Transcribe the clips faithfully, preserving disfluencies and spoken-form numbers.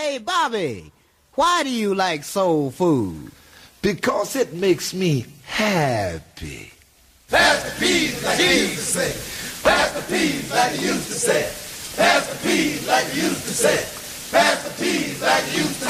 Hey, Bobby, why do you like soul food? Because it makes me happy. Pass the peas like they used to say. Pass the peas like they used to say. Pass the peas like they used to say. Pass the peas like they used to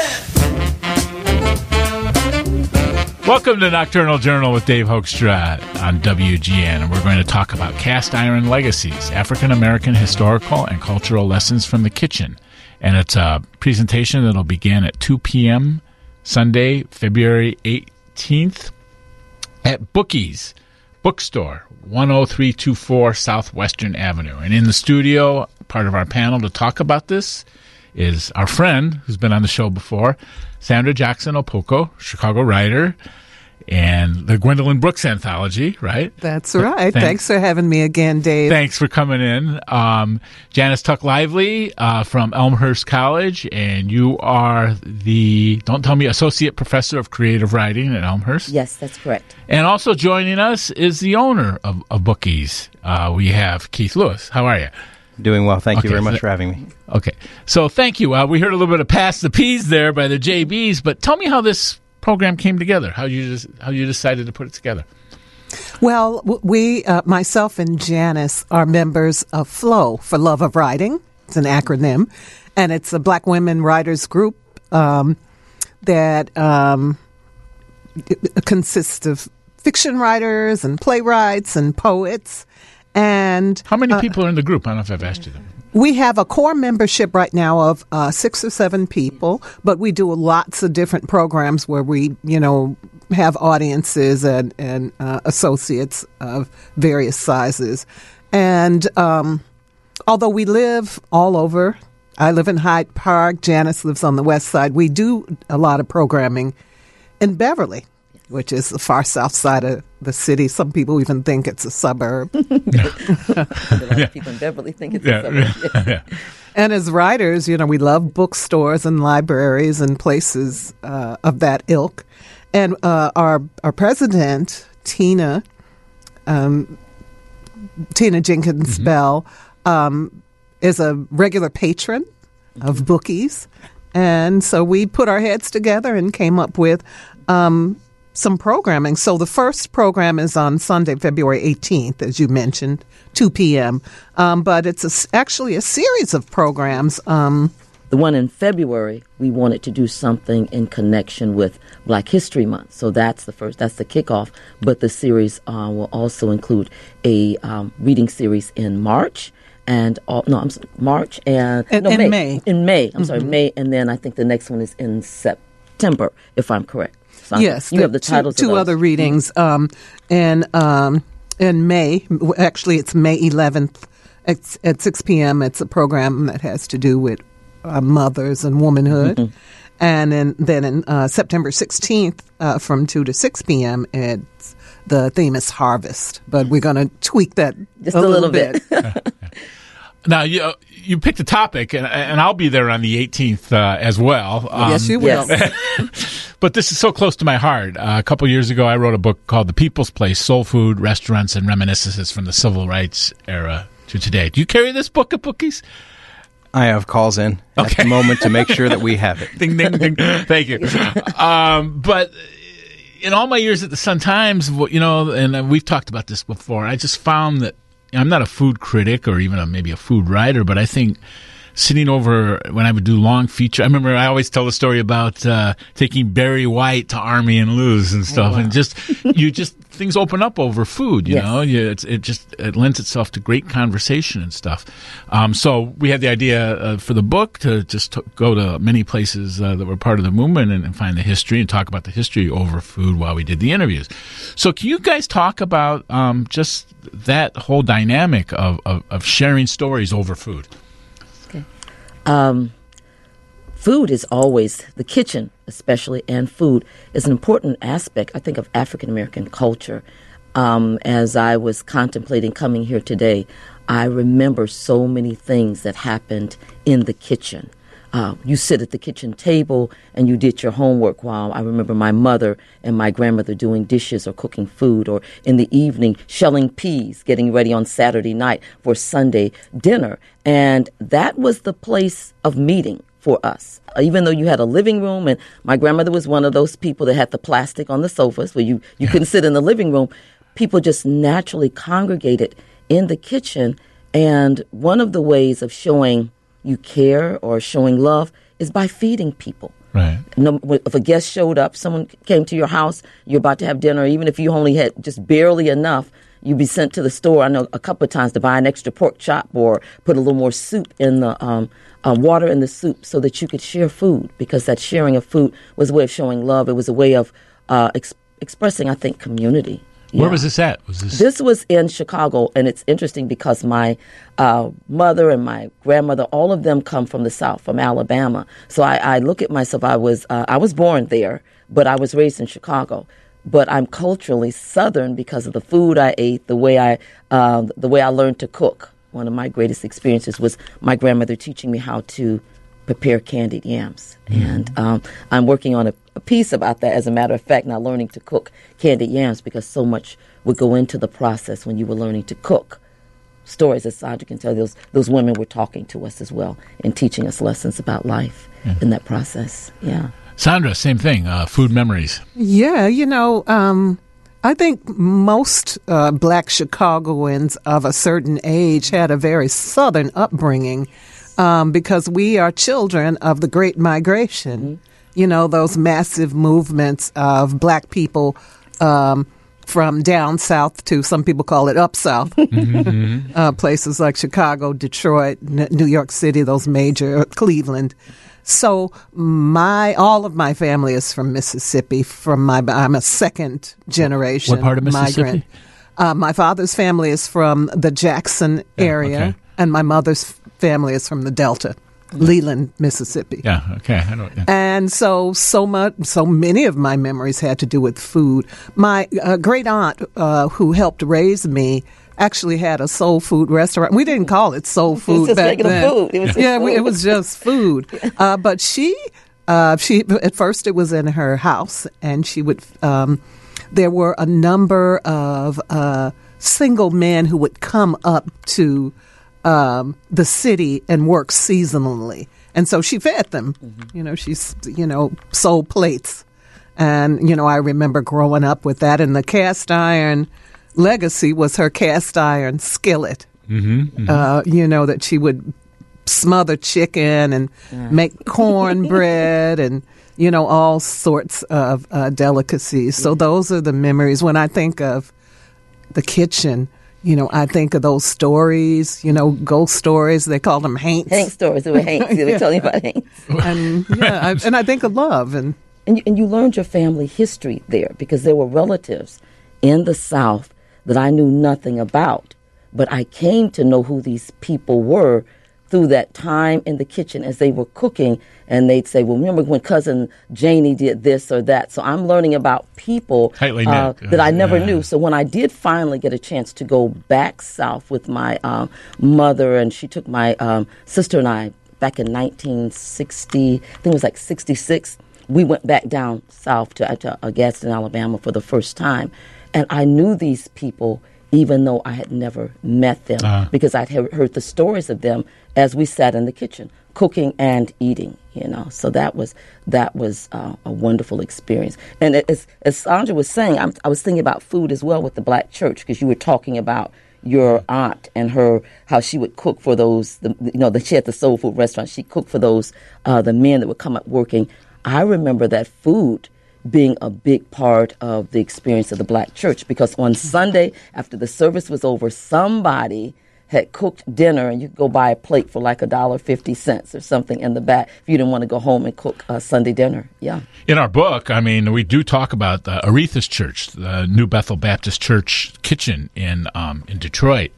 say. Welcome to Nocturnal Journal with Dave Hoekstra on W G N, and we're going to talk about cast iron legacies, African-American historical and cultural lessons from the kitchen. And it's a presentation that'll begin at two p.m. Sunday, February eighteenth at Bookies Bookstore, one oh three two four Southwestern Avenue. And in the studio, part of our panel to talk about this is our friend who's been on the show before, Sandra Jackson Opoko, Chicago writer, and the Gwendolyn Brooks anthology, right? That's right. Thanks, Thanks for having me again, Dave. Thanks for coming in. Um, Janice Tuck Lively uh, from Elmhurst College, and you are the, don't tell me, Associate Professor of Creative Writing at Elmhurst. Yes, that's correct. And also joining us is the owner of, of Bookies. Uh, we have Keith Lewis. How are you? Doing well. Thank okay, you very much so, for having me. Okay. So thank you. Uh, we heard a little bit of Pass the Peas there by the J Bs, but tell me how this program came together, how you just, how you decided to put it together. Well, we, uh, myself and Janice, are members of FLOW, for Love of Writing. It's an acronym, and it's a Black women writers group um, that um, consists of fiction writers and playwrights and poets. And how many uh, people are in the group? I don't know if I've asked you that. We have a core membership right now of uh, six or seven people, but we do lots of different programs where we, you know, have audiences and, and uh, associates of various sizes. And um, although we live all over, I live in Hyde Park, Janice lives on the west side, we do a lot of programming in Beverly, which is the far south side of the city. Some people even think it's a suburb. A lot of people in Beverly think it's yeah. a suburb. Yes. Yeah. And as writers, you know, we love bookstores and libraries and places uh, of that ilk. And uh, our our president, Tina, um, Tina Jenkins mm-hmm. Bell, um, is a regular patron of mm-hmm. Bookies. And so we put our heads together and came up with um, some programming. So the first program is on Sunday, February eighteenth, as you mentioned, two p.m. Um, but it's a, actually a series of programs. Um, the one in February, we wanted to do something in connection with Black History Month. So that's the first, that's the kickoff. But the series uh, will also include a um, reading series in March. And all, no, I'm sorry, March and in, no, in May. May. In May, I'm mm-hmm. sorry, May, and then I think the next one is in September, if I'm correct. So yes, you the have the titles. Two, two other readings. Um, and um, in May, actually, it's May eleventh at, at six p.m. It's a program that has to do with uh, mothers and womanhood. Mm-hmm. And then, then in uh, September sixteenth, uh, from two to six p.m., it's the theme is harvest. But we're going to tweak that just a, a little, little bit. bit. Now, you you picked a topic, and, and I'll be there on the eighteenth uh, as well. Um, yes, you will. Yes. But this is so close to my heart. Uh, a couple years ago, I wrote a book called The People's Place, Soul Food, Restaurants, and Reminiscences from the Civil Rights Era to Today. Do you carry this book at Bookies? I have calls in at okay. the moment to make sure that we have it. Ding, ding, ding. Thank you. Um, but in all my years at the Sun-Times, you know, and we've talked about this before, I just found that I'm not a food critic or even a, maybe a food writer, but I think sitting over when I would do long feature, I remember I always tell the story about uh, taking Barry White to Army and Luz and stuff, oh, wow. and just you just things open up over food, you yes. know. You, it's, it just it lends itself to great conversation and stuff. Um, so we had the idea uh, for the book to just t- go to many places uh, that were part of the movement and, and find the history and talk about the history over food while we did the interviews. So can you guys talk about um, just that whole dynamic of, of, of sharing stories over food? Okay. Um, food is always, the kitchen especially, and food is an important aspect, I think, of African-American culture. Um, as I was contemplating coming here today, I remember so many things that happened in the kitchen. Uh, you sit at the kitchen table and you did your homework while I remember my mother and my grandmother doing dishes or cooking food, or in the evening shelling peas, getting ready on Saturday night for Sunday dinner. And that was the place of meeting for us. Uh, even though you had a living room, and my grandmother was one of those people that had the plastic on the sofas where you, you yeah. couldn't sit in the living room, people just naturally congregated in the kitchen. And one of the ways of showing you care or showing love is by feeding people. Right. No, if a guest showed up, someone came to your house, you're about to have dinner, even if you only had just barely enough, you'd be sent to the store, I know, a couple of times to buy an extra pork chop or put a little more soup in the um, uh, water in the soup so that you could share food, because that sharing of food was a way of showing love. It was a way of uh, ex- expressing, I think, community. Where Yeah. was this at? Was this? This was in Chicago, and it's interesting because my uh, mother and my grandmother, all of them come from the South, from Alabama. So I, I look at myself. I was uh, I was born there, but I was raised in Chicago. But I'm culturally Southern because of the food I ate, the way I uh, the way I learned to cook. One of my greatest experiences was my grandmother teaching me how to prepare candied yams, mm-hmm. and um, I'm working on a, a piece about that. As a matter of fact, now learning to cook candied yams, because so much would go into the process when you were learning to cook. Stories, as Sandra can tell, those those women were talking to us as well and teaching us lessons about life yeah. in that process. Yeah, Sandra, same thing. Uh, food memories. Yeah, you know, um, I think most uh, black Chicagoans of a certain age had a very Southern upbringing. Um, because we are children of the Great Migration, mm-hmm. you know, those massive movements of black people um, from down south to, some people call it up south, mm-hmm. uh, places like Chicago, Detroit, N- New York City, those major, Cleveland. So my all of my family is from Mississippi. From my, I'm a second generation What part of Mississippi? migrant. Uh, my father's family is from the Jackson area, yeah, okay. and my mother's family is from the Delta, Leland, Mississippi. Yeah, okay. I don't, yeah. And so, so much, so many of my memories had to do with food. My uh, great aunt, uh, who helped raise me, actually had a soul food restaurant. We didn't call it soul food it was just back regular then. food. It was just yeah, food. We, it was just food. Uh, but she, uh, she at first it was in her house, and she would. Um, there were a number of uh, single men who would come up to um, the city and work seasonally, and so she fed them. Mm-hmm. You know, she's you know sold plates, and you know I remember growing up with that, and the cast iron legacy was her cast iron skillet. Mm-hmm, mm-hmm. Uh, you know, that she would smother chicken and yeah. make cornbread and, you know, all sorts of uh, delicacies. So those are the memories. When I think of the kitchen, you know, I think of those stories, you know, ghost stories. They call them haints. Hank stories. They were Hanks. They were yeah. telling you about Hanks. And, yeah, I, and I think of love. And, and, you, and you learned your family history there, because there were relatives in the South that I knew nothing about. But I came to know who these people were through that time in the kitchen as they were cooking. And they'd say, well, remember when Cousin Janie did this or that? So I'm learning about people uh, that I never yeah. knew. So when I did finally get a chance to go back south with my um, mother, and she took my um, sister and I back in nineteen sixty, I think it was like sixty-six, we went back down south to, to uh, Gadsden, Alabama for the first time. And I knew these people even though I had never met them, uh-huh. because I'd he- heard the stories of them as we sat in the kitchen, cooking and eating, you know. So that was that was uh, a wonderful experience. And as, as Sandra was saying, I'm, I was thinking about food as well with the Black church, because you were talking about your aunt and her, how she would cook for those, the, you know, the, she had the soul food restaurant. She cooked for those, uh, the men that would come up working. I remember that food being a big part of the experience of the Black church, because on Sunday, after the service was over, somebody had cooked dinner, and you could go buy a plate for like a dollar fifty cents or something in the back if you didn't want to go home and cook uh, Sunday dinner. Yeah. In our book, I mean, we do talk about the Aretha's Church, the New Bethel Baptist Church kitchen in um, in Detroit,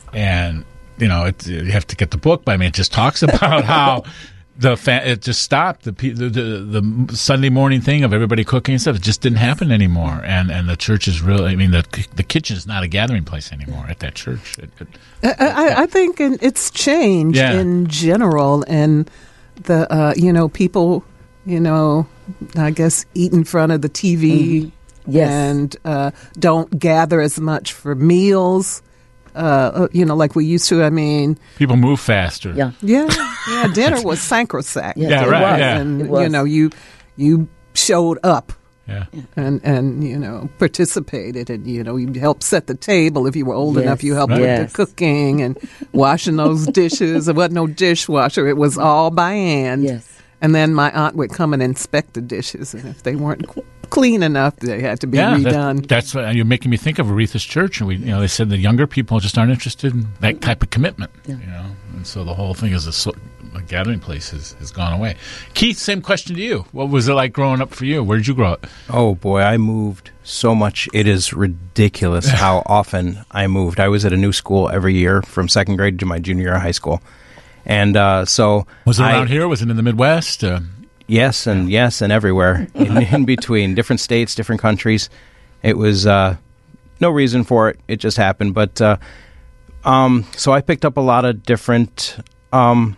and you know, it, you have to get the book. But I mean, it just talks about how. The fa- it just stopped. The, the the the Sunday morning thing of everybody cooking and stuff, it just didn't happen anymore. And and the church is really, I mean, the the kitchen is not a gathering place anymore at that church. It, it, I, I think in, it's changed yeah. in general, and the uh, you know people, you know, I guess eat in front of the T V, mm-hmm. yes. and uh, don't gather as much for meals. uh, you know, like we used to. I mean, People move faster. Yeah. yeah, yeah. Dinner was sacrosanct. Yes, Yeah, it right, was. yeah. And It was. you know, you you showed up. Yeah. And, and you know, participated, and you know, you helped set the table if you were old Yes. enough. You helped Right. with Yes. the cooking and washing those dishes. There wasn't no dishwasher; it was all by hand. Yes. And then my aunt would come and inspect the dishes, and if they weren't qu- clean enough, they had to be Yeah, that- redone. that's what you're making me think of Aretha's Church, and we, you know, they said the younger people just aren't interested in that type of commitment, you know, and so the whole thing as a, so, a gathering place has, has gone away. Keith, same question to you. What was it like growing up for you? Where did you grow up? Oh boy, I moved so much. It is ridiculous how often I moved. I was at a new school every year from second grade to my junior year of high school. And uh, so Was it I- around here? Was it in the Midwest? Uh, Yes, and yes, and everywhere in, in between, different states, different countries. It was uh, no reason for it; it just happened. But uh, um, so I picked up a lot of different um,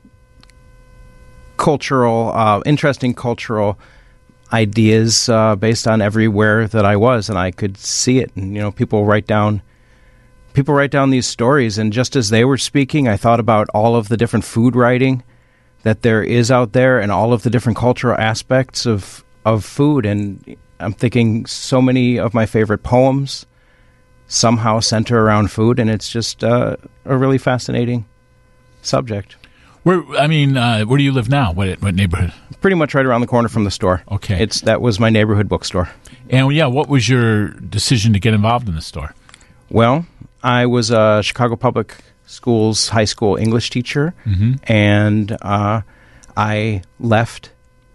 cultural, uh, interesting cultural ideas uh, based on everywhere that I was, and I could see it. And you know, people write down. People write down these stories, and just as they were speaking, I thought about all of the different food writing that there is out there and all of the different cultural aspects of of food. And I'm thinking so many of my favorite poems somehow center around food, and it's just uh, a really fascinating subject. where I mean, uh, where do you live now? What what neighborhood? Pretty much right around the corner from the store. Okay. It's that was my neighborhood bookstore. And yeah, what was your decision to get involved in the store? Well, I was a Chicago Public Schools high school English teacher, and uh, I left.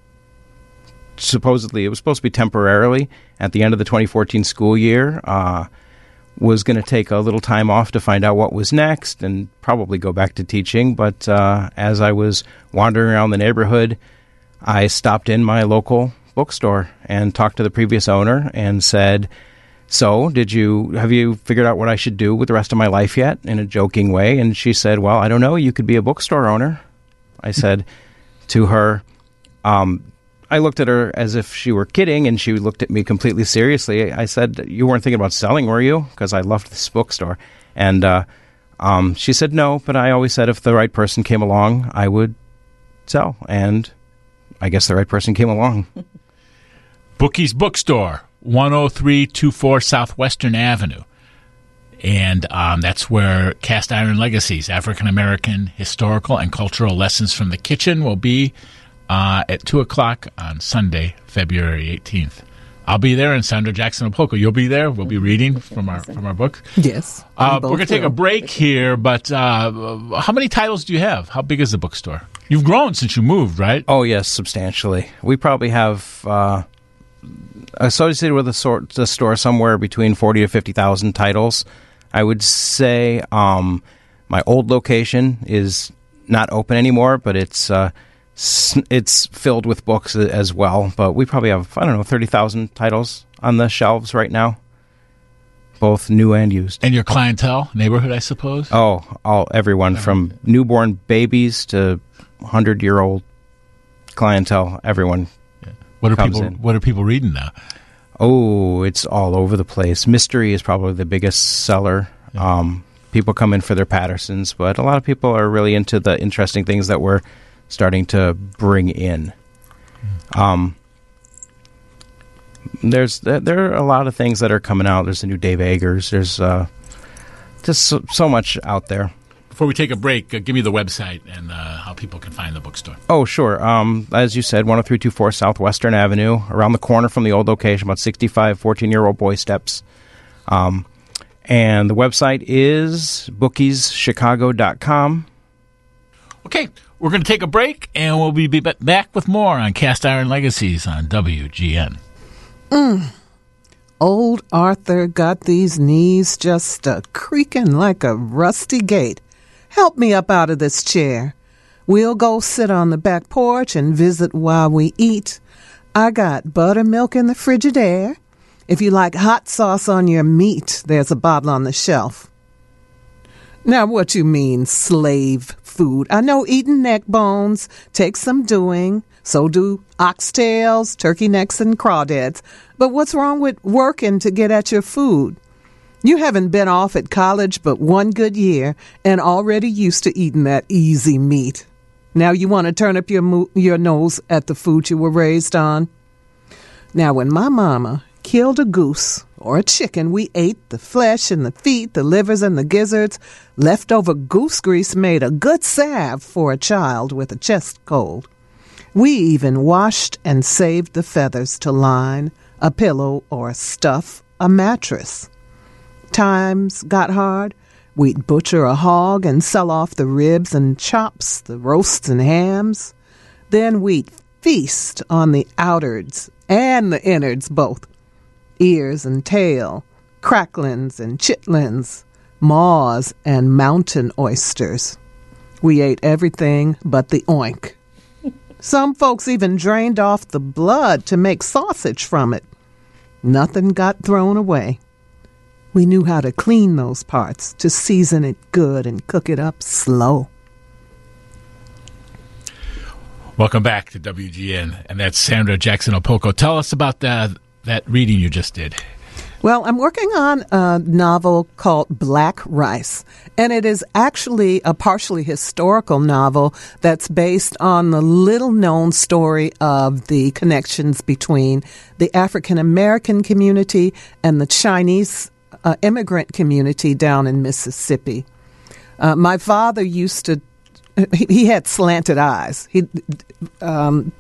Supposedly, it was supposed to be temporarily at the end of the twenty fourteen school year. Uh, was going to take a little time off to find out what was next and probably go back to teaching. But uh, as I was wandering around the neighborhood, I stopped in my local bookstore and talked to the previous owner and said, "So, did you have you figured out what I should do with the rest of my life yet?" in a joking way. And she said, "Well, I don't know. You could be a bookstore owner." I said to her, um, I looked at her as if she were kidding, and she looked at me completely seriously. I said, "You weren't thinking about selling, were you?" Because I loved this bookstore. And uh, um, she said, "No, but I always said if the right person came along, I would sell." And I guess the right person came along. Bookie's Bookstore, one oh three two four Southwestern Avenue. And um, that's where Cast Iron Legacies, African American Historical and Cultural Lessons from the Kitchen, will be uh, at two o'clock on Sunday, February eighteenth. I'll be there, and Sandra Jackson Opoko, you'll be there. We'll be reading from our from our book. Yes. Uh, we we're going both to take a will. break here, but uh, how many titles do you have? How big is the bookstore? You've grown since you moved, right? Oh, yes, substantially. We probably have uh, associated with the, sort, the store somewhere between forty to fifty thousand titles. I would say um, my old location is not open anymore, but it's uh, s- it's filled with books as well. But we probably have, I don't know, thirty thousand titles on the shelves right now, both new and used. And your clientele, neighborhood, I suppose? Oh, all everyone from newborn babies to hundred-year-old clientele. Everyone. What are comes people in. What are people reading now? Oh, it's all over the place. Mystery is probably the biggest seller. Um, people come in for their Pattersons, but a lot of people are really into the interesting things that we're starting to bring in. Um, there's there there are a lot of things that are coming out. There's the new Dave Eggers. There's uh, just so, so much out there. Before we take a break, uh, give me the website and uh, how people can find the bookstore. Oh, sure. Um, as you said, one oh three two four Southwestern Avenue, around the corner from the old location, about sixty-five fourteen-year-old boy steps. Um, and the website is bookies chicago dot com. Okay, we're going to take a break, and we'll be be back with more on Cast Iron Legacies on W G N. Old Arthur got these knees just a creaking like a rusty gate. Help me up out of this chair. We'll go sit on the back porch and visit while we eat. I got buttermilk in the Frigidaire. If you like hot sauce on your meat, there's a bottle on the shelf. Now, what you mean, slave food? I know eating neck bones takes some doing. So do oxtails, turkey necks, and crawdads. But what's wrong with working to get at your food? You haven't been off at college but one good year and already used to eating that easy meat. Now you want to turn up your mo- your nose at the food you were raised on? Now, when my mama killed a goose or a chicken, we ate the flesh and the feet, the livers and the gizzards. Leftover goose grease made a good salve for a child with a chest cold. We even washed and saved the feathers to line a pillow or stuff a mattress. Times got hard. We'd butcher a hog and sell off the ribs and chops, the roasts and hams. Then we'd feast on the outards and the innards both, ears and tail, cracklins and chitlins, maws and mountain oysters. We ate everything but the oink. Some folks even drained off the blood to make sausage from it. Nothing got thrown away. We knew how to clean those parts, to season it good and cook it up slow. Welcome back to W G N, and that's Sandra Jackson Opoko. Tell us about the, that reading you just did. Well, I'm working on a novel called Black Rice, and it is actually a partially historical novel that's based on the little-known story of the connections between the African-American community and the Chinese uh, immigrant community down in Mississippi. Uh, my father used to, he, he had slanted eyes. He, um,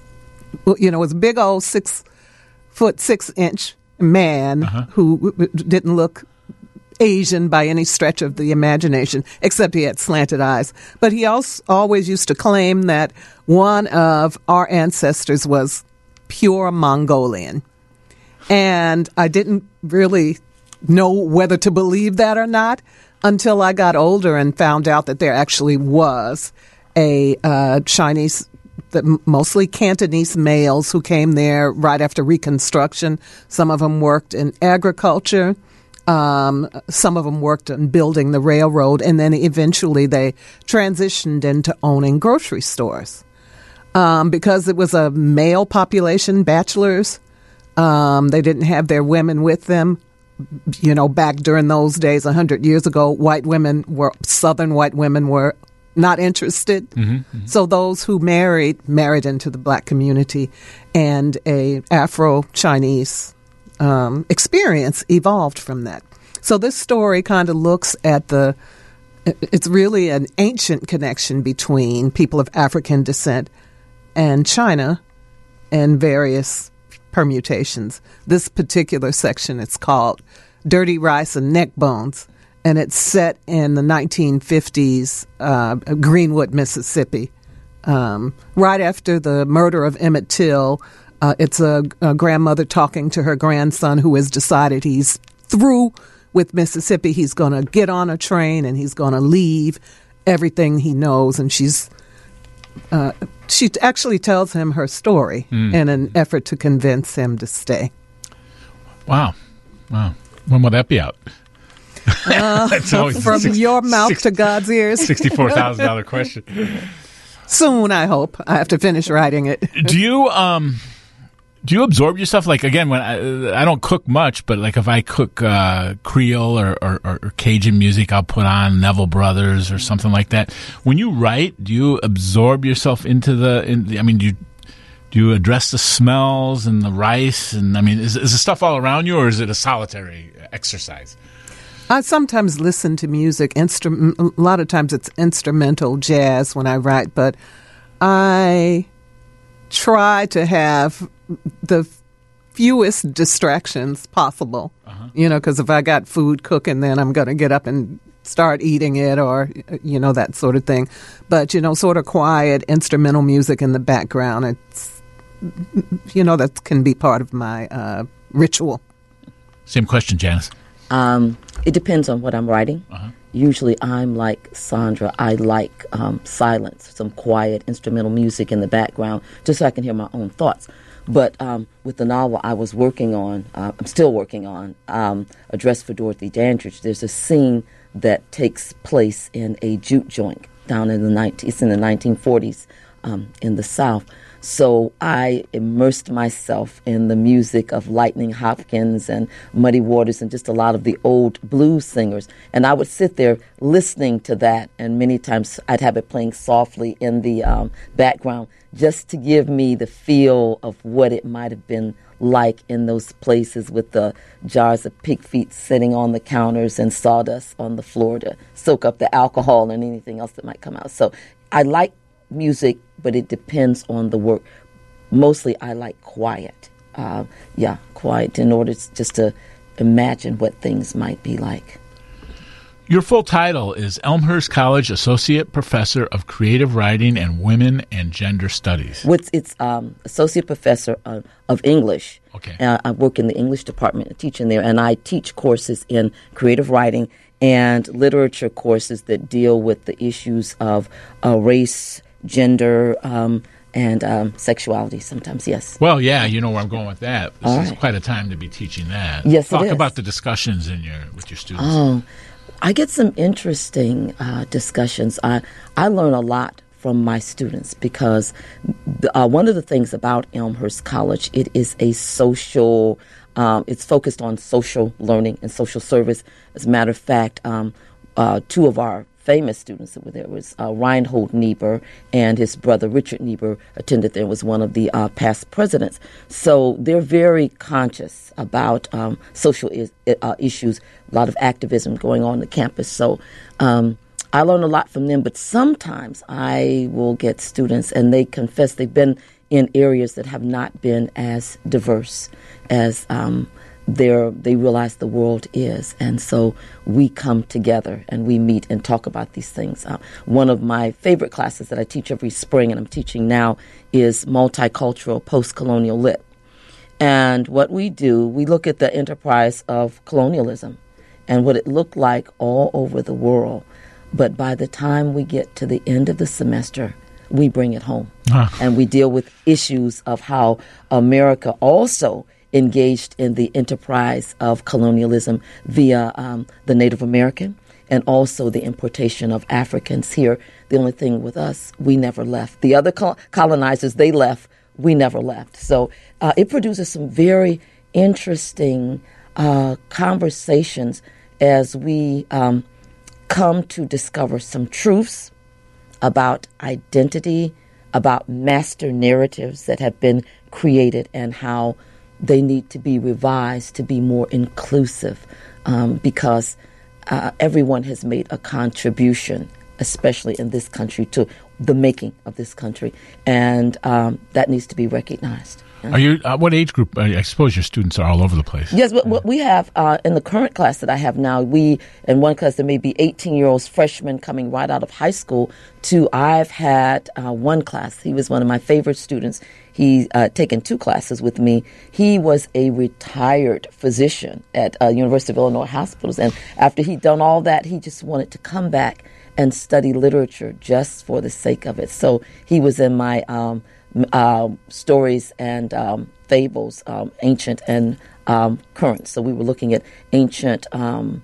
you know, was a big old six foot, six inch man uh-huh. who didn't look Asian by any stretch of the imagination, except he had slanted eyes. But he also always used to claim that one of our ancestors was pure Mongolian. And I didn't really know whether to believe that or not until I got older and found out that there actually was a uh, Chinese, the, mostly Cantonese males who came there right after Reconstruction. Some of them worked in agriculture. Um, some of them worked on building the railroad. And then eventually they transitioned into owning grocery stores. Um, because it was a male population, bachelors, um, they didn't have their women with them. You know, back during those days, a hundred years ago, white women were, Southern white women were not interested. Mm-hmm, mm-hmm. So those who married, married into the black community, and a Afro-Chinese um, experience evolved from that. So this story kind of looks at the, it's really an ancient connection between people of African descent and China and various permutations. This particular section, it's called Dirty Rice and Neck Bones, and it's set in the nineteen fifties, uh, Greenwood, Mississippi. Um, right after the murder of Emmett Till, uh, it's a, a grandmother talking to her grandson who has decided he's through with Mississippi. He's going to get on a train and he's going to leave everything he knows, and she's Uh, she actually tells him her story mm. in an effort to convince him to stay. Wow. Wow. When will that be out? Uh, from six, your mouth six, to God's ears. sixty-four thousand dollars question. Soon, I hope. I have to finish writing it. Do you um, do you absorb yourself? Like, again, when I, I don't cook much, but like if I cook uh, Creole or, or, or Cajun music, I'll put on Neville Brothers or something like that. When you write, do you absorb yourself into the? In the I mean, do you do you address the smells and the rice? And I mean, is, is the stuff all around you, or is it a solitary exercise? I sometimes listen to music. Instru- a lot of times it's instrumental jazz when I write, but I try to have the fewest distractions possible. Uh-huh. You know, because if I got food cooking, then I'm going to get up and start eating it, or, you know, that sort of thing. But, you know, sort of quiet instrumental music in the background, it's, you know, that can be part of my uh, ritual. Same question, Janice. Um, it depends on what I'm writing. Uh-huh. Usually I'm like Sandra. I like um, silence, some quiet instrumental music in the background, just so I can hear my own thoughts. But um, with the novel I was working on, uh, I'm still working on, um, A Dress for Dorothy Dandridge, there's a scene that takes place in a jute joint down in the nineteen, it's in the nineteen forties um, in the South. So I immersed myself in the music of Lightning Hopkins and Muddy Waters and just a lot of the old blues singers. And I would sit there listening to that, and many times I'd have it playing softly in the um, background just to give me the feel of what it might have been like in those places with the jars of pig feet sitting on the counters and sawdust on the floor to soak up the alcohol and anything else that might come out. So I like music, but it depends on the work. Mostly I like quiet. Uh, yeah, quiet in order to, just to imagine what things might be like. Your full title is Elmhurst College Associate Professor of Creative Writing and Women and Gender Studies. What's, it's um, Associate Professor of, of English. Okay. Uh, I work in the English department, teaching there, and I teach courses in creative writing and literature courses that deal with the issues of uh, race, gender, um, and um, sexuality sometimes, yes. Well, yeah, you know where I'm going with that. This All is right. quite a time to be teaching that. Yes, Talk it is. about the discussions in your with your students. Oh, I get some interesting uh, discussions. I, I learn a lot from my students because uh, one of the things about Elmhurst College, it is a social, um, it's focused on social learning and social service. As a matter of fact, um, uh, two of our famous students that were there was uh, Reinhold Niebuhr, and his brother Richard Niebuhr attended there, was one of the uh, past presidents. So they're very conscious about um, social is, uh, issues, a lot of activism going on on the campus. So um, I learn a lot from them, but sometimes I will get students and they confess they've been in areas that have not been as diverse as um, They're, they realize the world is, and so we come together and we meet and talk about these things. Uh, one of my favorite classes that I teach every spring, and I'm teaching now, is multicultural post-colonial lit. And what we do, we look at the enterprise of colonialism and what it looked like all over the world. But by the time we get to the end of the semester, we bring it home. Huh. And we deal with issues of how America also engaged in the enterprise of colonialism via um, the Native American and also the importation of Africans here. The only thing with us, we never left. The other col- colonizers, they left. We never left. So uh, it produces some very interesting uh, conversations as we um, come to discover some truths about identity, about master narratives that have been created and how they need to be revised to be more inclusive um, because uh, everyone has made a contribution, especially in this country, to the making of this country, and um, that needs to be recognized. Are you? Uh, what age group? I suppose your students are all over the place. Yes, but what we have uh, in the current class that I have now, we in one class there may be eighteen-year-olds, freshmen coming right out of high school. To I've had uh, one class. He was one of my favorite students. He uh, taken two classes with me. He was a retired physician at uh, University of Illinois Hospitals, and after he'd done all that, he just wanted to come back and study literature just for the sake of it. So he was in my um, uh, stories and um, fables, um, ancient and um, current. So we were looking at ancient um,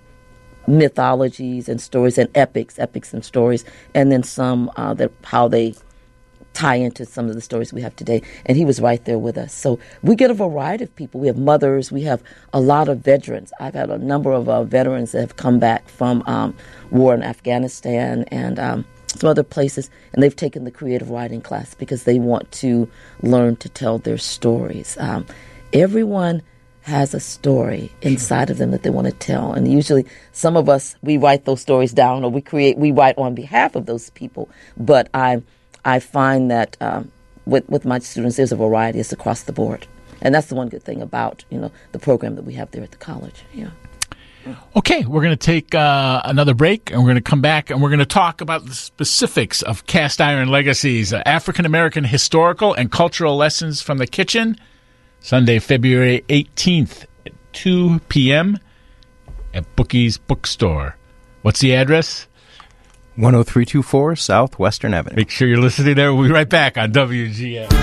mythologies and stories and epics, epics and stories, and then some uh, that how they tie into some of the stories we have today. And he was right there with us. So we get a variety of people. We have mothers. We have a lot of veterans. I've had a number of uh, veterans that have come back from um, war in Afghanistan and um, some other places, and they've taken the creative writing class because they want to learn to tell their stories. Um, everyone has a story inside of them that they want to tell, and usually some of us, we write those stories down, or we create, we write on behalf of those people. But I, I find that um, with with my students, there's a variety. It's across the board, and that's the one good thing about you know the program that we have there at the college. Yeah. Okay, we're going to take uh, another break, and we're going to come back, and we're going to talk about the specifics of Cast Iron Legacies, uh, African-American historical and cultural lessons from the kitchen, Sunday, February eighteenth at two p.m. at Bookie's Bookstore. What's the address? one oh three two four South Western Avenue. Make sure you're listening there. We'll be right back on W G N.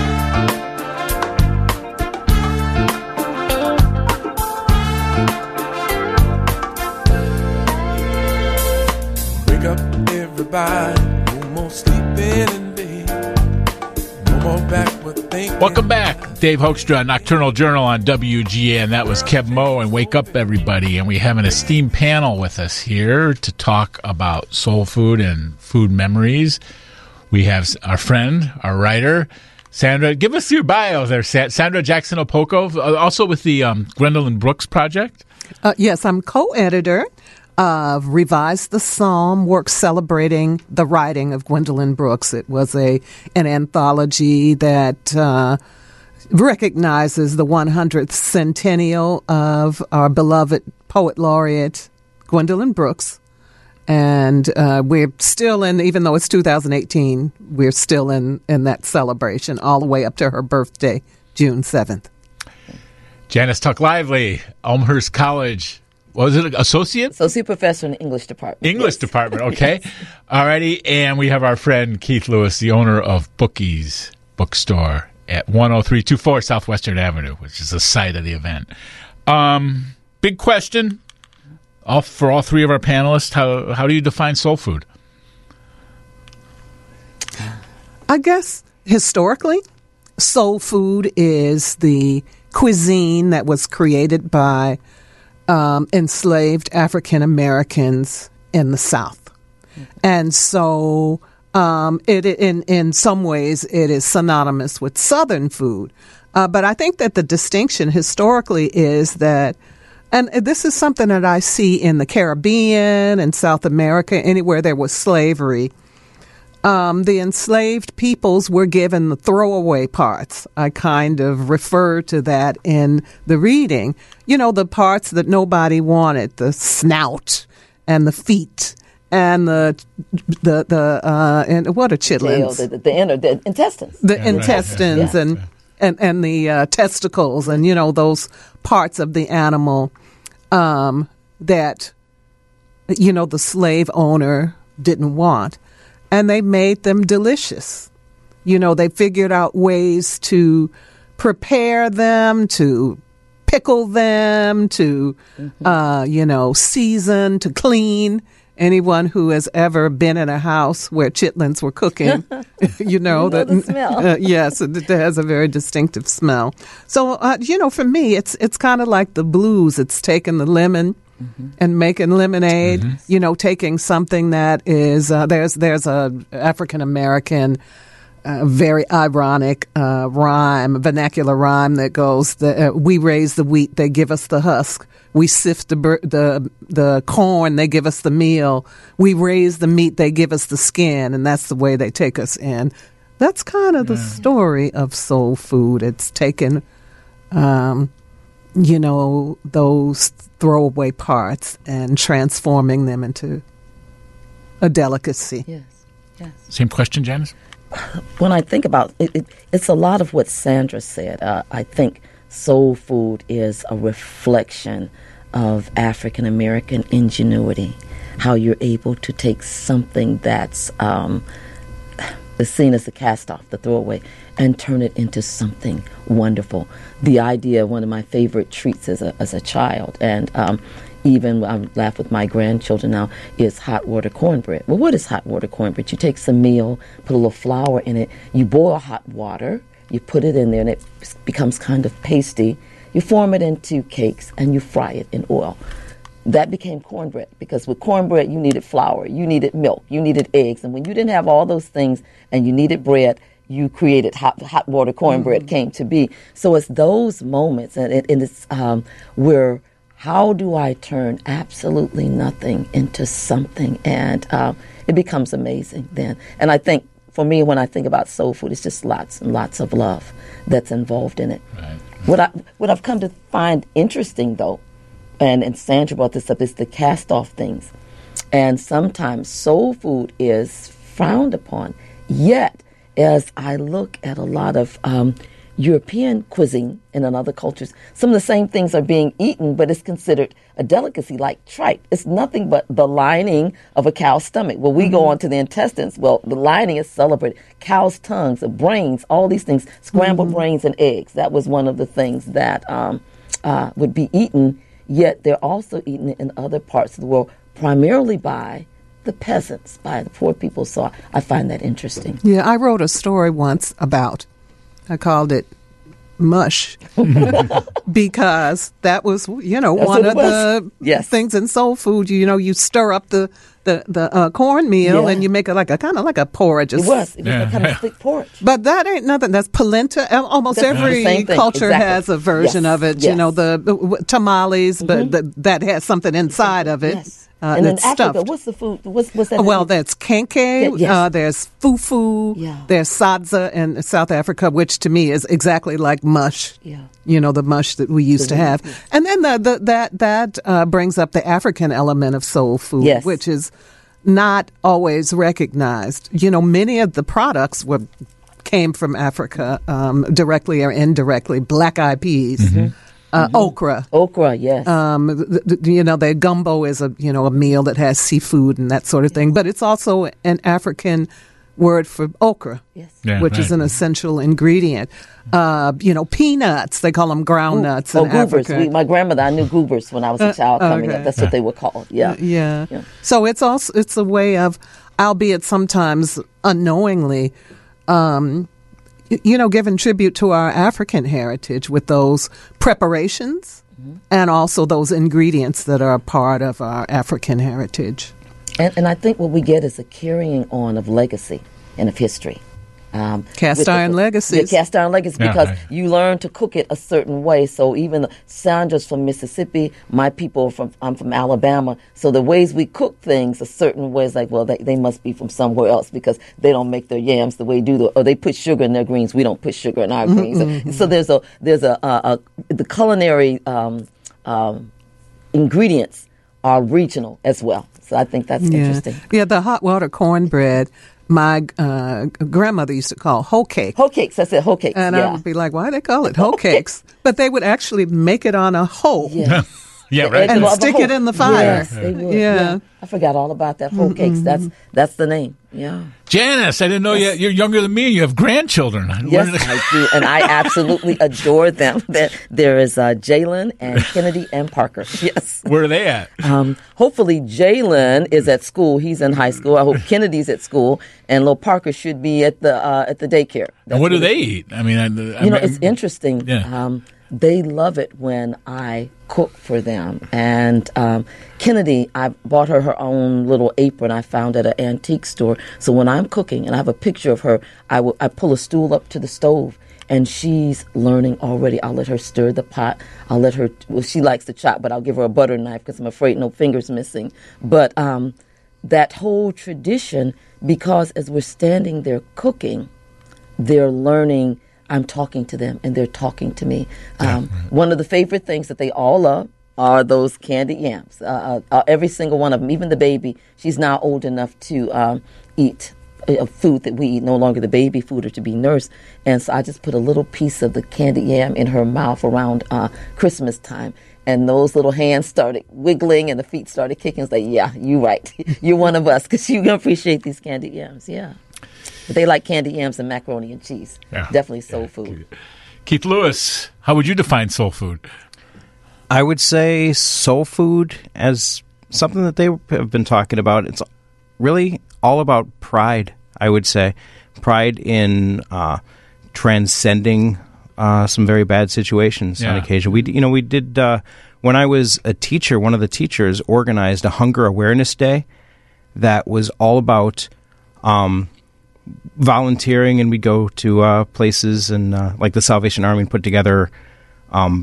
Wake up, everybody. No more sleeping in bed. No Welcome back. Dave Hoekstra, Nocturnal Journal on W G A, and that was Kev Moe and Wake Up Everybody. And we have an esteemed panel with us here to talk about soul food and food memories. We have our friend, our writer, Sandra. Give us your bio there, Sandra Jackson Opoku, also with the um, Gwendolyn Brooks Project. Uh, yes, I'm co-editor of Revise the Psalm, work celebrating the writing of Gwendolyn Brooks. It was a an anthology that uh, recognizes the one hundredth centennial of our beloved poet laureate, Gwendolyn Brooks. And uh, we're still in, even though it's two thousand eighteen, we're still in, in that celebration all the way up to her birthday, June seventh. Janice Tuck Lively, Elmhurst College. What was it, associate? Associate professor in the English department. English yes. department, okay. Yes. All righty. And we have our friend Keith Lewis, the owner of Bookies Bookstore at one oh three two four Southwestern Avenue, which is the site of the event. Um, big question all, for all three of our panelists. How, how do you define soul food? I guess historically, soul food is the cuisine that was created by Um, enslaved African Americans in the South, and so um, it in in some ways it is synonymous with Southern food. Uh, but I think that the distinction historically is that, and this is something that I see in the Caribbean and South America, anywhere there was slavery. Um, the enslaved peoples were given the throwaway parts. I kind of refer to that in the reading. You know, the parts that nobody wanted, the snout and the feet and the, the, the uh, and what are chitlins? The, the, the inner, the intestines. The yeah, intestines right. and, and, and the uh, testicles and, you know, those parts of the animal um, that, you know, the slave owner didn't want. And they made them delicious. You know, they figured out ways to prepare them, to pickle them, to, mm-hmm. uh, you know, season, to clean. Anyone who has ever been in a house where chitlins were cooking, you know, you know that the smell. Uh, yes, it, it has a very distinctive smell. So, uh, you know, for me, it's it's kind of like the blues. It's taking the lemon. Mm-hmm. And making lemonade, mm-hmm. you know, taking something that is uh, there's there's a African American, uh, very ironic uh, rhyme, vernacular rhyme that goes: the, uh, "We raise the wheat, they give us the husk. We sift the bur- the the corn, they give us the meal. We raise the meat, they give us the skin." And that's the way they take us in. That's kind of yeah. the story of soul food. It's taken, um, you know, those throwaway parts and transforming them into a delicacy. Yes, yes. Same question, Janice? When I think about it, it it's a lot of what Sandra said. Uh, I think soul food is a reflection of African American ingenuity, how you're able to take something that's um, is seen as a cast-off, the throwaway, and turn it into something wonderful. The idea, one of my favorite treats as a as a child, and um, even I laugh with my grandchildren now, is hot water cornbread. Well, what is hot water cornbread? You take some meal, put a little flour in it, you boil hot water, you put it in there, and it becomes kind of pasty. You form it into cakes, and you fry it in oil. That became cornbread, because with cornbread, you needed flour, you needed milk, you needed eggs. And when you didn't have all those things and you needed bread, you created hot hot water cornbread mm-hmm. came to be. So it's those moments, and, it, and it's um, where how do I turn absolutely nothing into something? And uh, it becomes amazing then. And I think, for me, when I think about soul food, it's just lots and lots of love that's involved in it. Right. What, I, what I've come to find interesting, though, and, and Sandra brought this up, is the cast-off things. And sometimes soul food is frowned upon. Yet, as I look at a lot of um, European cuisine and in other cultures, some of the same things are being eaten, but it's considered a delicacy, like tripe. It's nothing but the lining of a cow's stomach. Well, we mm-hmm. go on to the intestines. Well, the lining is celebrated. Cow's tongues, the brains, all these things, scrambled mm-hmm. brains and eggs. That was one of the things that um, uh, would be eaten, yet they're also eaten in other parts of the world, primarily by the peasants, by the poor people. So I find that interesting. Yeah, I wrote a story once about, I called it mush, because that was, you know, That's one what of it the was. Yes. things in soul food. You know, you stir up the the the uh, cornmeal Yeah. and you make it like a kind of like a porridge. It was. It was Yeah. a kind of thick porridge. But that ain't nothing. That's polenta. Al- Almost That's the every same thing. culture Exactly. has a version Yes. of it. You Yes. know, the, the w- tamales, but the, that has something inside of it. Yes. Uh, and in that's Africa, stuffed. what's the food? What's, what's that? Well, there's kenke, Yeah, yes. uh, there's fufu, Yeah. there's sadza in South Africa, which to me is exactly like mush. Yeah. You know, the mush that we used The to wheat, have. yes. And then the, the, that, that uh, brings up the African element of soul food, Yes. which is not always recognized. You know, many of the products were came from Africa, um, directly or indirectly. Black eyed peas, uh, okra. Okra, yes. Um, th- th- you know, the gumbo is a you know a meal that has seafood and that sort of thing, but it's also an African word for okra, yes. Yeah, which is right. an essential ingredient. Uh, you know, peanuts, they call them ground nuts Oh, in goobers. Africa. We, my grandmother, I knew goobers when I was a child coming okay. up. That's what they were called. Yeah. Yeah. Yeah. So it's also it's a way of, albeit sometimes unknowingly, um, y- you know, giving tribute to our African heritage with those preparations Mm-hmm. and also those ingredients that are a part of our African heritage. And, and I think what we get is a carrying on of legacy and of history. Um, Cast with the- iron legacies. Yeah, cast iron legacy, Yeah, because I- you learn to cook it a certain way. So even the, Sandra's from Mississippi, my people are from I'm from Alabama. So the ways we cook things a certain ways, like well, they, they must be from somewhere else because they don't make their yams the way we do, the, or they put sugar in their greens. We don't put sugar in our greens. So, so there's a there's a, a, a the culinary um, um, ingredients are regional as well. So I think that's Yeah. interesting. Yeah, the hot water cornbread, my uh, grandmother used to call hoe cake. Hoe cakes, I said hoe cakes. And yeah. I would be like, why do they call it hoe cakes? But they would actually make it on a hoe. Yeah. Yeah, The right. edge And of a stick hoe. it in the fire. Yes, they would. Yeah. Yeah. I forgot all about that. Hoe cakes. That's that's the name. Yeah. Janice, I didn't know you, you're younger than me and you have grandchildren. Yes, Where did- I do, and I absolutely adore them. There, there is uh, Jalen and Kennedy and Parker. Yes. Where are they at? Um, hopefully, Jalen is at school. He's in high school. I hope Kennedy's at school, and little Parker should be at the uh, at the daycare. And what do That's they eat? I mean, I, I, You know, I- it's interesting. Yeah. Um, they love it when I cook for them. And um, Kennedy, I bought her her own little apron I found at an antique store. So when I'm cooking, and I have a picture of her, I will I pull a stool up to the stove, and she's learning already. I'll let her stir the pot. I'll let her, well, she likes to chop, but I'll give her a butter knife because I'm afraid no fingers missing. But um, that whole tradition, because as we're standing there cooking, they're learning. I'm talking to them, and they're talking to me. Um, one of the favorite things that they all love are those candied yams. Uh, uh, every single one of them, even the baby. She's now old enough to um, eat a food that we eat, no longer the baby food or to be nursed. And so I just put a little piece of the candied yam in her mouth around uh, Christmas time. And those little hands started wiggling and the feet started kicking. It's like, yeah, you're right. You're one of us because you appreciate these candied yams. Yeah. But they like candy yams and macaroni and cheese. Yeah. Definitely soul Yeah. food. Keith Lewis, how would you define soul food? I would say soul food as something that they have been talking about. It's really all about pride, I would say. Pride in uh, transcending uh, some very bad situations on Yeah. occasion. We, you know, we did, uh, when I was a teacher, one of the teachers organized a Hunger Awareness Day that was all about um, volunteering, and we'd go to uh, places and uh, like the Salvation Army and put together um,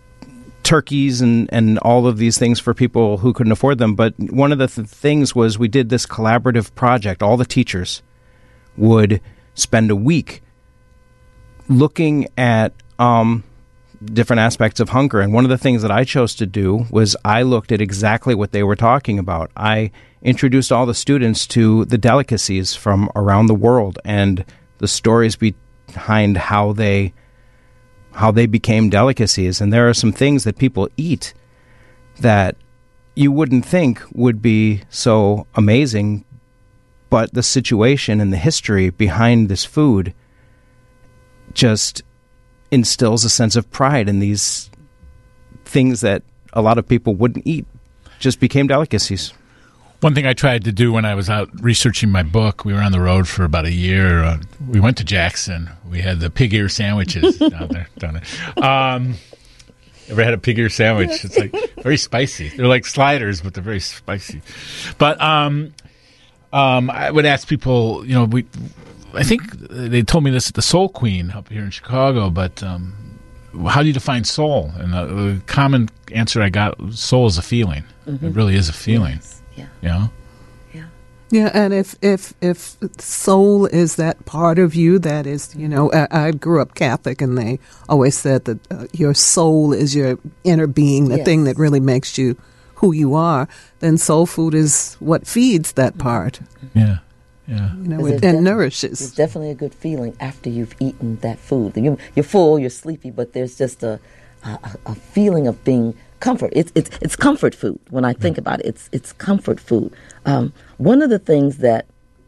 turkeys and, and all of these things for people who couldn't afford them. But one of the th- things was we did this collaborative project. All the teachers would spend a week looking at um, different aspects of hunger. And one of the things that I chose to do was I looked at exactly what they were talking about. I introduced all the students to the delicacies from around the world and the stories behind how they how they became delicacies. And there are some things that people eat that you wouldn't think would be so amazing, but the situation and the history behind this food just instills a sense of pride in these things that a lot of people wouldn't eat, just became delicacies. One thing I tried to do when I was out researching my book, we were on the road for about a year. Uh, we went to Jackson. We had the pig ear sandwiches down there. Down there. Um, ever had a pig ear sandwich? It's like very spicy. They're like sliders, but they're very spicy. But um, um, I would ask people, you know, we. I think they told me this at the Soul Queen up here in Chicago, but um, how do you define soul? And the, the common answer I got, soul is a feeling. Mm-hmm. It really is a feeling. Yes. Yeah. You know? Yeah. Yeah, and if if if soul is that part of you that is, you know, I, I grew up Catholic, and they always said that uh, your soul is your inner being, the Yes. thing that really makes you who you are. Then soul food is what feeds that part, Yeah. Yeah. you know, Is it, it and definitely- It's nourishes. definitely a good feeling after you've eaten that food. You, you're full, you're sleepy, but there's just a a, a feeling of being comfort. It's it's it's comfort food. When I think about it, it's it's comfort food. Um, one of the things that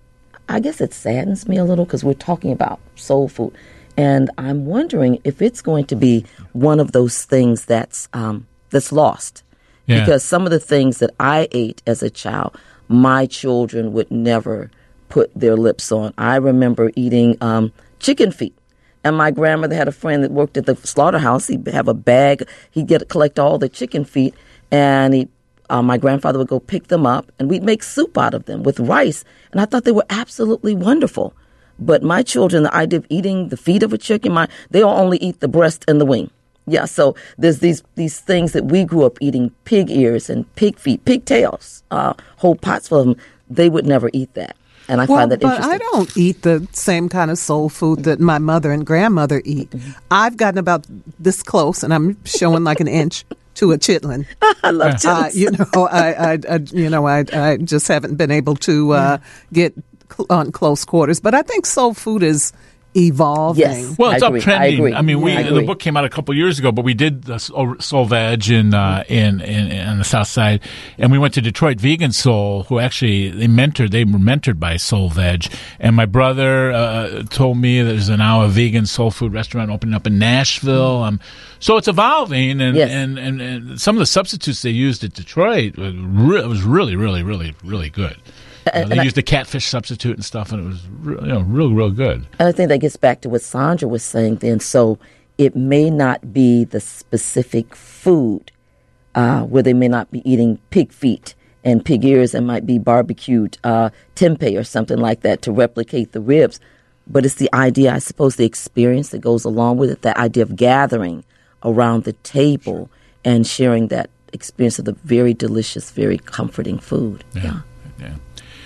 I guess it saddens me a little because we're talking about soul food, and I'm wondering if it's going to be one of those things that's um, that's lost. Yeah. Because some of the things that I ate as a child, my children would never put their lips on. I remember eating um, chicken feet. And my grandmother had a friend that worked at the slaughterhouse. He'd have a bag. He'd get collect all the chicken feet, and he, uh, my grandfather would go pick them up, and we'd make soup out of them with rice. And I thought they were absolutely wonderful. But my children, the idea of eating the feet of a chicken, my they all only eat the breast and the wing. Yeah, so there's these these things that we grew up eating: pig ears and pig feet, pigtails, uh, whole pots full of them. They would never eat that. And I Well, find that but interesting. I don't eat the same kind of soul food that my mother and grandmother eat. Mm-hmm. I've gotten about this close, and I'm showing like an inch to a chitlin. I love Uh, chitlins. you know, I, I, I, you know, I, I just haven't been able to uh, get cl- on close quarters. But I think soul food is evolving. Yes. Well, it's I agree. uptrending. I agree. I mean, we Yeah, I the agree. book came out a couple years ago, but we did the Soul Soul Veg in, uh, in in in the South Side, and we went to Detroit Vegan Soul, who actually they mentored. They were mentored by Soul Veg, and my brother uh, told me there's now a vegan soul food restaurant opening up in Nashville. Um, so it's evolving, and, Yes. and, and, and some of the substitutes they used at Detroit was, re- was really, really, really, really good. You know, And they I- used the catfish substitute and stuff, and it was re- you know real, real good. And I think that gets back to what Sandra was saying then. So it may not be the specific food uh, where they may not be eating pig feet and pig ears and might be barbecued uh, tempeh or something like that to replicate the ribs. But it's the idea, I suppose, the experience that goes along with it, that idea of gathering around the table and sharing that experience of the very delicious, very comforting food. Yeah. Yeah.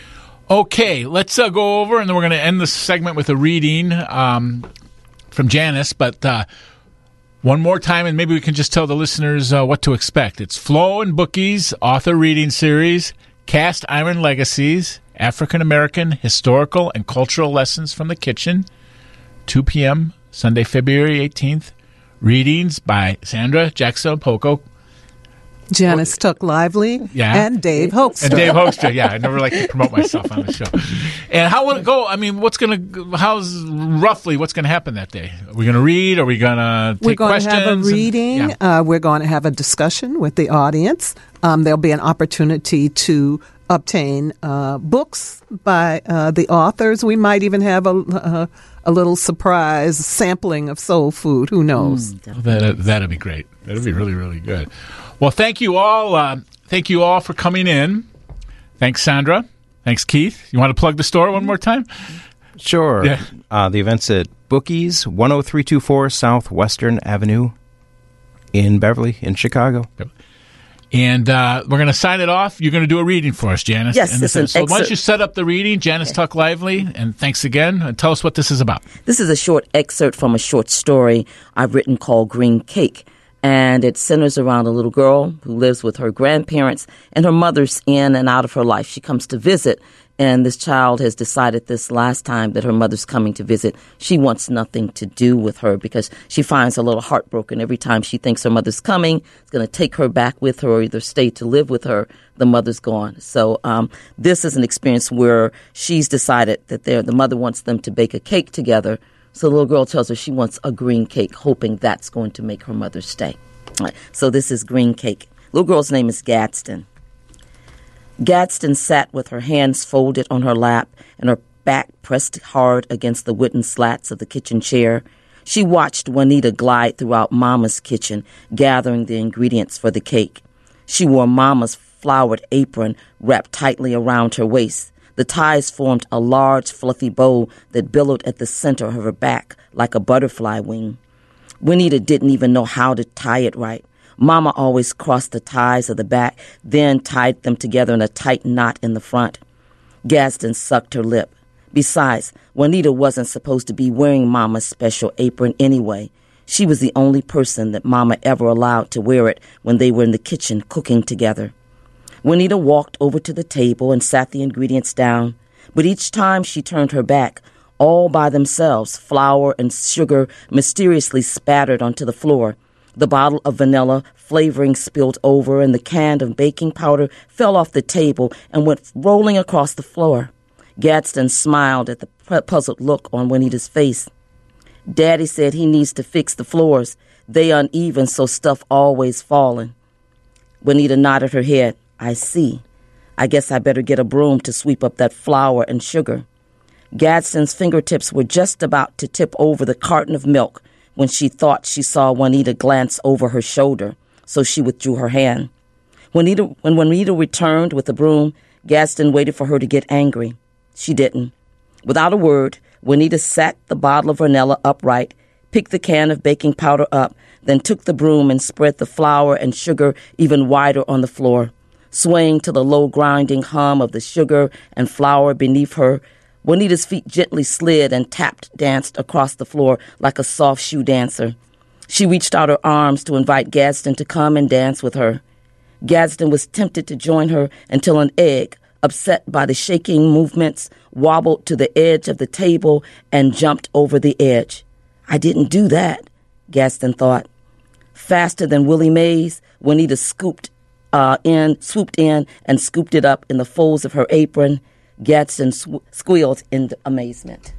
Okay, let's uh, go over, and then we're going to end this segment with a reading um, from Janice. But uh, one more time, and maybe we can just tell the listeners uh, what to expect. It's Flo and Bookie's author reading series, Cast Iron Legacies, African American Historical and Cultural Lessons from the Kitchen, two p.m., Sunday, February eighteenth. Readings by Sandra Jackson Poco. Janice Tuck Lively Yeah. and Dave Hoekstra. And Dave Hoekstra, yeah, I never like to promote myself on the show. And how will it go? I mean, what's going to, how's roughly what's going to happen that day? Are we going to read? Are we going to take We're going questions? to have a And- reading. yeah. Uh, we're going to have a discussion with the audience. Um, there'll be an opportunity to obtain uh, books by uh, the authors. We might even have a, a, a little surprise sampling of soul food. Who knows? Well, that, that'd be great. That'd be really, really good. Well, thank you all. Uh, thank you all for coming in. Thanks, Sandra. Thanks, Keith. You want to plug the store one more time? Sure. Yeah. Uh, the event's at Bookies, one oh three two four Southwestern Avenue in Beverly, in Chicago. And uh, we're going to sign it off. You're going to do a reading for us, Janice. Yes, And it's an so why don't excerpt. you set up the reading, Janice Tuck Lively, and thanks again. And tell us what this is about. This is a short excerpt from a short story I've written called Green Cake. And it centers around a little girl who lives with her grandparents, and her mother's in and out of her life. She comes to visit, and this child has decided this last time that her mother's coming to visit. She wants nothing to do with her because she finds a little heartbroken every time she thinks her mother's coming. It's going to take her back with her or either stay to live with her. The mother's gone. So um, this is an experience where she's decided that they're, the mother wants them to bake a cake together. So the little girl tells her she wants a green cake, hoping that's going to make her mother stay. All right, so this is Green Cake. Little girl's name is Gadsden. Gadsden sat with her hands folded on her lap and her back pressed hard against the wooden slats of the kitchen chair. She watched Juanita glide throughout Mama's kitchen, gathering the ingredients for the cake. She wore Mama's flowered apron wrapped tightly around her waist. The ties formed a large, fluffy bow that billowed at the center of her back like a butterfly wing. Juanita didn't even know how to tie it right. Mama always crossed the ties of the back, then tied them together in a tight knot in the front. Gadsden sucked her lip. Besides, Juanita wasn't supposed to be wearing Mama's special apron anyway. She was the only person that Mama ever allowed to wear it when they were in the kitchen cooking together. Juanita walked over to the table and sat the ingredients down, but each time she turned her back, all by themselves, flour and sugar mysteriously spattered onto the floor. The bottle of vanilla flavoring spilled over, and the can of baking powder fell off the table and went rolling across the floor. Gadsden smiled at the puzzled look on Juanita's face. Daddy said he needs to fix the floors. They uneven, so stuff always falling. Juanita nodded her head. I see. I guess I better get a broom to sweep up that flour and sugar. Gadsden's fingertips were just about to tip over the carton of milk when she thought she saw Juanita glance over her shoulder, so she withdrew her hand. Juanita, when Juanita returned with the broom, Gadsden waited for her to get angry. She didn't. Without a word, Juanita sat the bottle of vanilla upright, picked the can of baking powder up, then took the broom and spread the flour and sugar even wider on the floor. Swaying to the low grinding hum of the sugar and flour beneath her, Juanita's feet gently slid and tapped danced across the floor like a soft shoe dancer. She reached out her arms to invite Gadsden to come and dance with her. Gadsden was tempted to join her until an egg, upset by the shaking movements, wobbled to the edge of the table and jumped over the edge. I didn't do that, Gadsden thought. Faster than Willie Mays, Juanita scooped uh, in, swooped in and scooped it up in the folds of her apron. Gadsden sw- squealed in amazement.